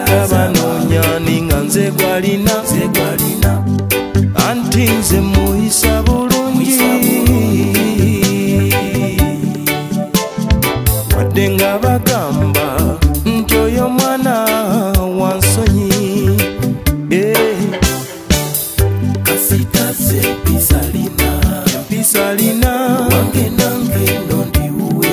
tabanoonya ninga nze gwalina anti nze muyisa bulungi wadde nga bagamba nti oyo mwana wansonyi kasitaze empisa lina wange nange nondiwe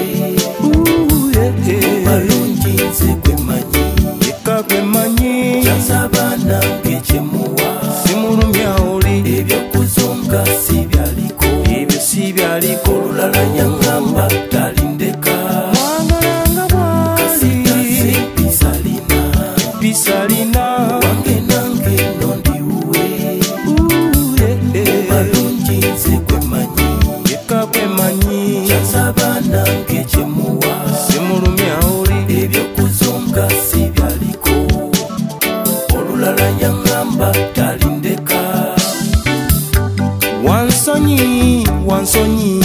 balungi nze gwemanyi eka gwemanyi kyasaba nange kyemuwa simulumya oli ebyokuzunga sibyaliko ebyo sibyaliko olulala yaŋŋamba talindeka mwangalanga bwali empisa lina wange nange nondiwe balungi nze gwemanyi eka gwemanyi kyasaba nange kyemuwa simulumya oli ebyokuzunga sibyaliko olulala yaŋŋamba talindeka wansonyi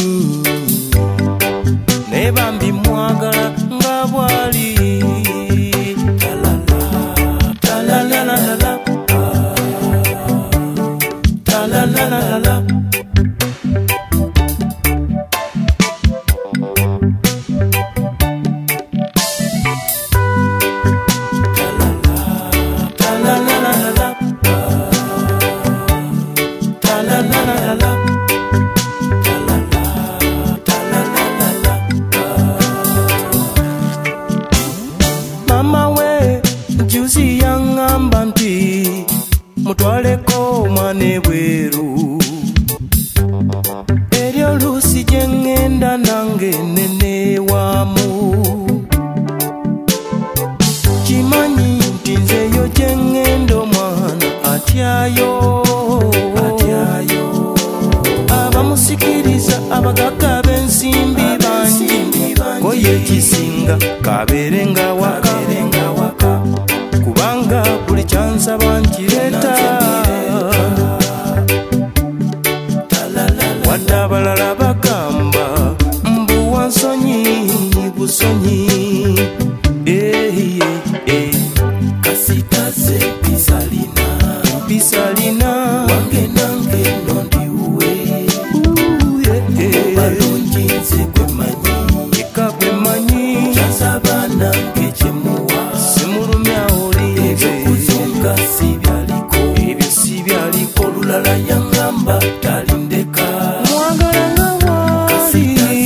nebambi mwagala nga bwali mama we juzi yaŋŋamba nti mutwaleko omwana ebweru eryo oluusi gye ŋŋenda nange neneewaamu kimanyi nti nzeyo gye ŋŋenda omwana atyayo abamusikiriza abagagga b'ensimbi bangi koye ekisinga kabeere nga waka kubanga buli kyansaba nkireeta wadde abalala bagamba mbu wansonyi busonyi kasitaze empisa lina wange nange nondiwe balungi nze gwemanyi eka gwemanyi kyasaba nange kyemuwa simulumya oli ebyokuzunga sibyaliko ebyo sibyaliko olulala yaŋŋamba talindeka mwagalanga bwali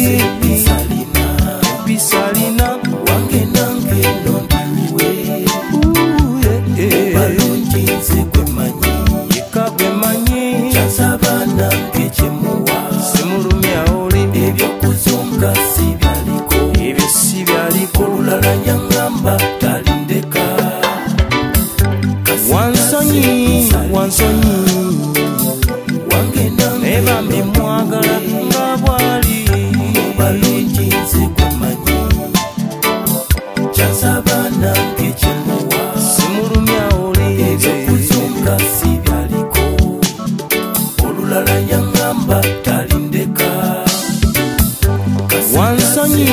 empisa lina wange nange nondiwe balungi nze gwemanyi eka gwemanyi kyasaba nange kyemuwa simulumya oli ebyokuzunga sibyaliko ebyo sibyaliko olulala yaŋŋamba talindeka wansonyi wange nange nebambi mwagala nga bwali balungi nze gwemanyi kyasaba nange kyemuwa simulumya oli ebyokuzunga sibyaliko olulala yaŋŋamba talindeka wansonyi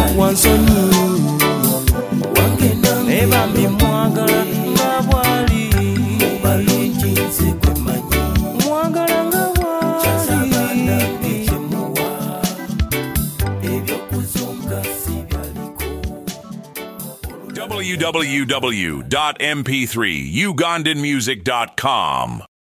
wange nange nebambi mwagala nga bwali balungi nze gwemanyi mwagala nga bwali kyasaba nange kyemuwa ebyokuzunga sibyaliko www.mp3ugandanmusic.com